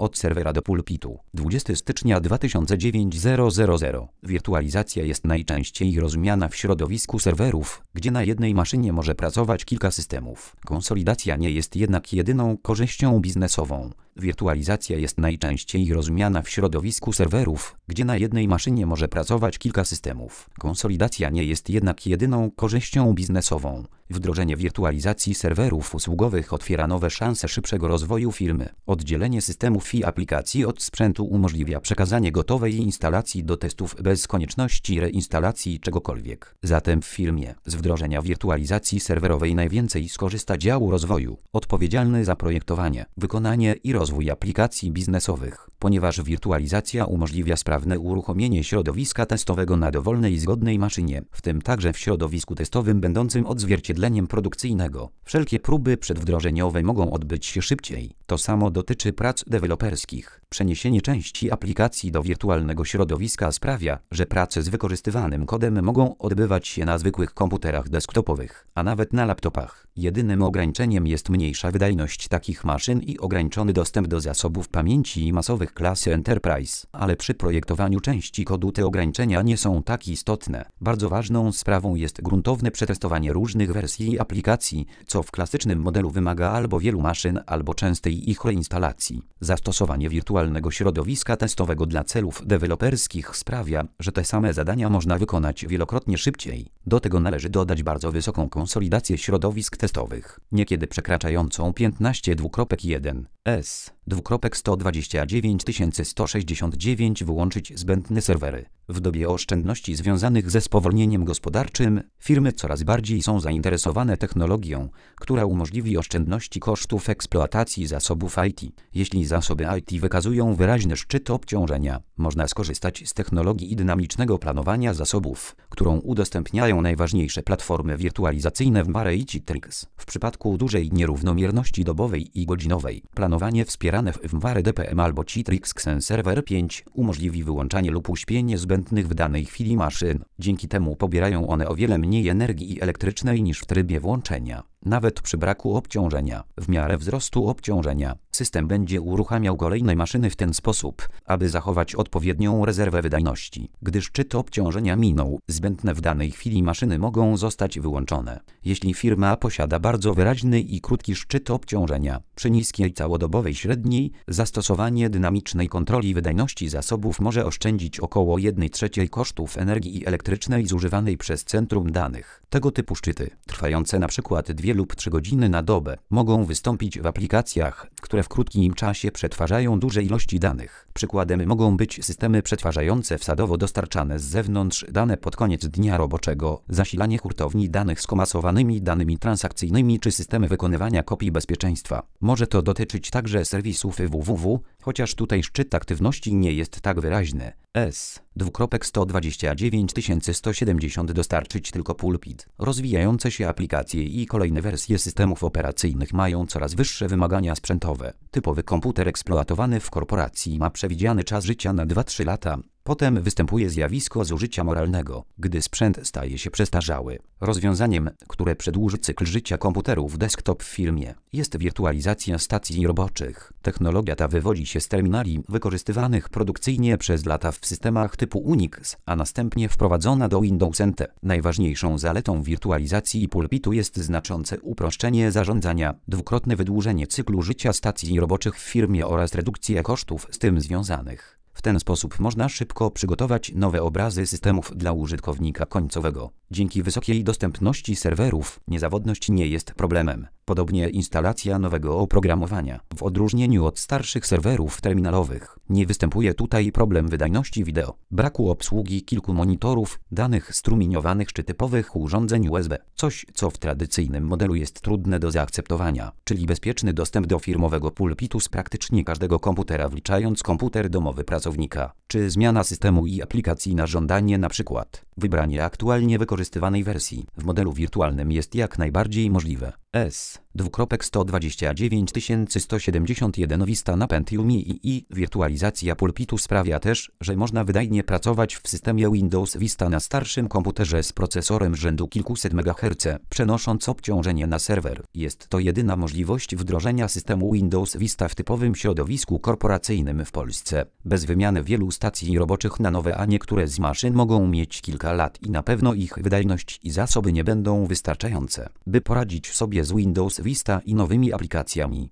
Od serwera do pulpitu. 20 stycznia 2009 000. Wirtualizacja jest najczęściej rozumiana w środowisku serwerów, gdzie na jednej maszynie może pracować kilka systemów. Konsolidacja nie jest jednak jedyną korzyścią biznesową. Wirtualizacja jest najczęściej rozumiana w środowisku serwerów, gdzie na jednej maszynie może pracować kilka systemów. Konsolidacja nie jest jednak jedyną korzyścią biznesową. Wdrożenie wirtualizacji serwerów usługowych otwiera nowe szanse szybszego rozwoju firmy. Oddzielenie systemów i aplikacji od sprzętu umożliwia przekazanie gotowej instalacji do testów bez konieczności reinstalacji czegokolwiek. Zatem w firmie z wdrożenia wirtualizacji serwerowej najwięcej skorzysta dział rozwoju, odpowiedzialny za projektowanie, wykonanie i rozwój aplikacji biznesowych, ponieważ wirtualizacja umożliwia sprawne uruchomienie środowiska testowego na dowolnej zgodnej maszynie, w tym także w środowisku testowym będącym odzwierciedleniem produkcyjnego. Wszelkie próby przedwdrożeniowe mogą odbyć się szybciej. To samo dotyczy prac deweloperskich. Przeniesienie części aplikacji do wirtualnego środowiska sprawia, że prace z wykorzystywanym kodem mogą odbywać się na zwykłych komputerach desktopowych, a nawet na laptopach. Jedynym ograniczeniem jest mniejsza wydajność takich maszyn i ograniczony dostęp do zasobów pamięci masowych klasy Enterprise, ale przy projektowaniu części kodu te ograniczenia nie są tak istotne. Bardzo ważną sprawą jest gruntowne przetestowanie różnych wersji aplikacji, co w klasycznym modelu wymaga albo wielu maszyn, albo częstej ich reinstalacji. Zastosowanie wirtualnego środowiska testowego dla celów deweloperskich sprawia, że te same zadania można wykonać wielokrotnie szybciej. Do tego należy dodać bardzo wysoką konsolidację środowisk testowych, niekiedy przekraczającą 15:1 S. 129 wyłączyć zbędne serwery. W dobie oszczędności związanych ze spowolnieniem gospodarczym, firmy coraz bardziej są zainteresowane technologią, która umożliwi oszczędności kosztów eksploatacji zasobów IT. Jeśli zasoby IT wykazują wyraźny szczyt obciążenia, można skorzystać z technologii dynamicznego planowania zasobów, którą udostępniają najważniejsze platformy wirtualizacyjne w Mare i Citrix. W przypadku dużej nierównomierności dobowej i godzinowej, planowanie wspierane w Mare DPM albo Citrix Server 5 umożliwi wyłączanie lub uśpienie zbędnych w danej chwili maszyn. Dzięki temu pobierają one o wiele mniej energii elektrycznej niż w trybie włączenia. Nawet przy braku obciążenia, w miarę wzrostu obciążenia, system będzie uruchamiał kolejne maszyny w ten sposób, aby zachować odpowiednią rezerwę wydajności. Gdy szczyt obciążenia minął, zbędne w danej chwili maszyny mogą zostać wyłączone. Jeśli firma posiada bardzo wyraźny i krótki szczyt obciążenia, przy niskiej całodobowej średniej, zastosowanie dynamicznej kontroli wydajności zasobów może oszczędzić około 1/3 kosztów energii elektrycznej zużywanej przez centrum danych. Tego typu szczyty, trwające na przykład 2 lub 3 godziny na dobę, mogą wystąpić w aplikacjach, które w krótkim czasie przetwarzają duże ilości danych. Przykładem mogą być systemy przetwarzające wsadowo dostarczane z zewnątrz dane pod koniec dnia roboczego, zasilanie hurtowni danych z komasowanymi danymi transakcyjnymi czy systemy wykonywania kopii bezpieczeństwa. Może to dotyczyć także serwisów www, chociaż tutaj szczyt aktywności nie jest tak wyraźny. S. 129 dostarczyć tylko pulpit. Rozwijające się aplikacje i kolejne wersje systemów operacyjnych mają coraz wyższe wymagania sprzętowe. Typowy komputer eksploatowany w korporacji ma przewidziany czas życia na 2-3 lata. Potem występuje zjawisko zużycia moralnego, gdy sprzęt staje się przestarzały. Rozwiązaniem, które przedłuży cykl życia komputerów desktop w firmie, jest wirtualizacja stacji roboczych. Technologia ta wywodzi się z terminali wykorzystywanych produkcyjnie przez lata w systemach typu Unix, a następnie wprowadzona do Windows NT. Najważniejszą zaletą wirtualizacji pulpitu jest znaczące uproszczenie zarządzania, dwukrotne wydłużenie cyklu życia stacji roboczych w firmie oraz redukcja kosztów z tym związanych. W ten sposób można szybko przygotować nowe obrazy systemów dla użytkownika końcowego. Dzięki wysokiej dostępności serwerów, niezawodność nie jest problemem. Podobnie instalacja nowego oprogramowania. W odróżnieniu od starszych serwerów terminalowych, nie występuje tutaj problem wydajności wideo, braku obsługi kilku monitorów, danych strumieniowanych czy typowych urządzeń USB. Coś, co w tradycyjnym modelu jest trudne do zaakceptowania, czyli bezpieczny dostęp do firmowego pulpitu z praktycznie każdego komputera, wliczając komputer domowy pracownika, czy zmiana systemu i aplikacji na żądanie, np. wybranie aktualnie wykorzystywanej wersji w modelu wirtualnym jest jak najbardziej możliwe. S. 129 Vista na Pentium i wirtualizacja pulpitu sprawia też, że można wydajnie pracować w systemie Windows Vista na starszym komputerze z procesorem rzędu kilkuset MHz, przenosząc obciążenie na serwer. Jest to jedyna możliwość wdrożenia systemu Windows Vista w typowym środowisku korporacyjnym w Polsce, bez wymiany wielu stacji roboczych na nowe, a niektóre z maszyn mogą mieć kilka lat i na pewno ich wydajność i zasoby nie będą wystarczające, by poradzić sobie z Windows Vista i nowymi aplikacjami.